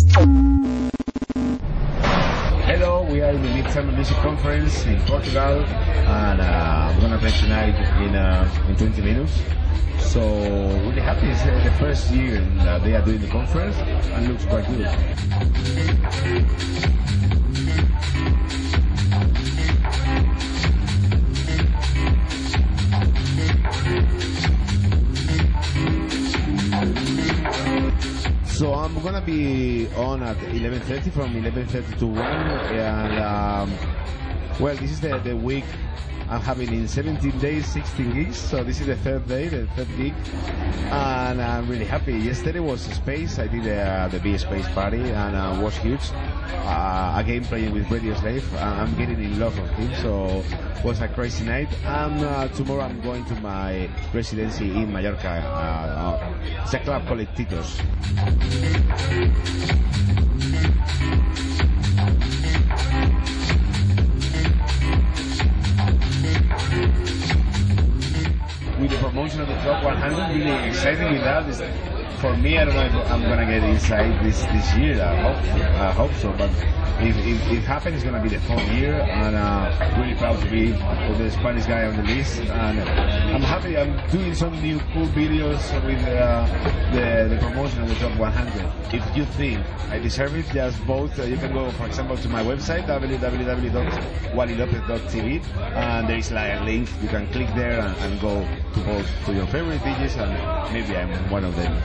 Hello, we are in the Midsummer Music Conference in Portugal, and I'm gonna play tonight in 20 minutes. So really happy. It's the first year they are doing the conference, and looks quite good. So I'm gonna be on at 11:30, from 11:30 to 1, and well, this is the week I'm having in 17 days, 16 gigs, so this is the third day, the third gig, and I'm really happy. Yesterday was Space, I did the B Space party, and was huge. Again playing with Radio Slave, I'm getting in love with him, so it was a crazy night. And tomorrow I'm going to my residency in Mallorca. It's a club called Titos. With the promotion of the Top 100, really excited with that. For me, I don't know if I'm gonna get inside this year. I hope so. But if it happens, it's gonna be the 4th year, and really proud to be the Spanish guy on the list. And I'm happy. I'm doing some new cool videos with the promotion of the Top 100. If you think I deserve it, just vote. You can go, for example, to my website www.walilopez.tv, and there is like a link. You can click there and go to vote to your favorite DJs, and maybe I'm one of them.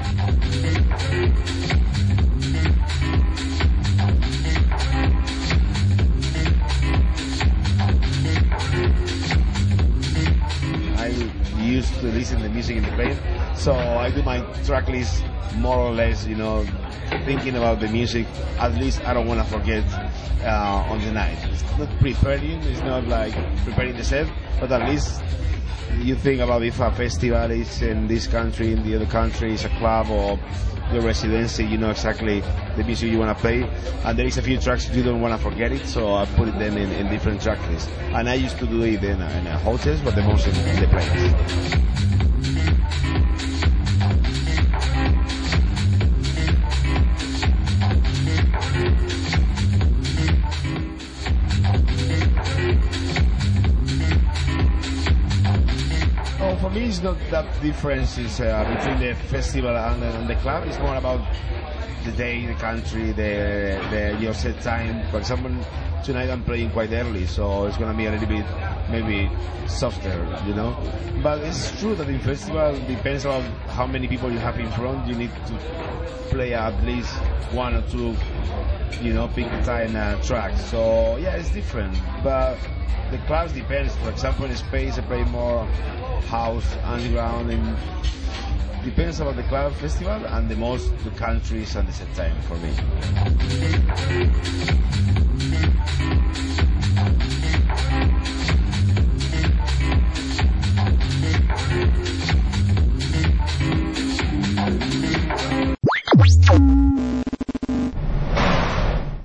I used to listen to music in the plane, so I do my track list more or less, thinking about the music. At least I don't want to forget on the night. It's not preparing, it's not like preparing the set, but at least you think about if a festival is in this country, in the other country, is a club or your residency, you know exactly the music you want to play, and there is a few tracks you don't want to forget it, so I put them in different track lists. And I used to do it in hotels, but the most in the planes. For me, it's not that difference between the festival and the club. It's more about the day, the country, your set time. For example, tonight I'm playing quite early, so it's going to be a little bit maybe softer, But it's true that in festival, depends on how many people you have in front. You need to play at least one or two, big time tracks. So yeah, it's different. But the clubs depends. For example, in Space I play more house, underground, and depends about the club festival, and the countries and the set time for me.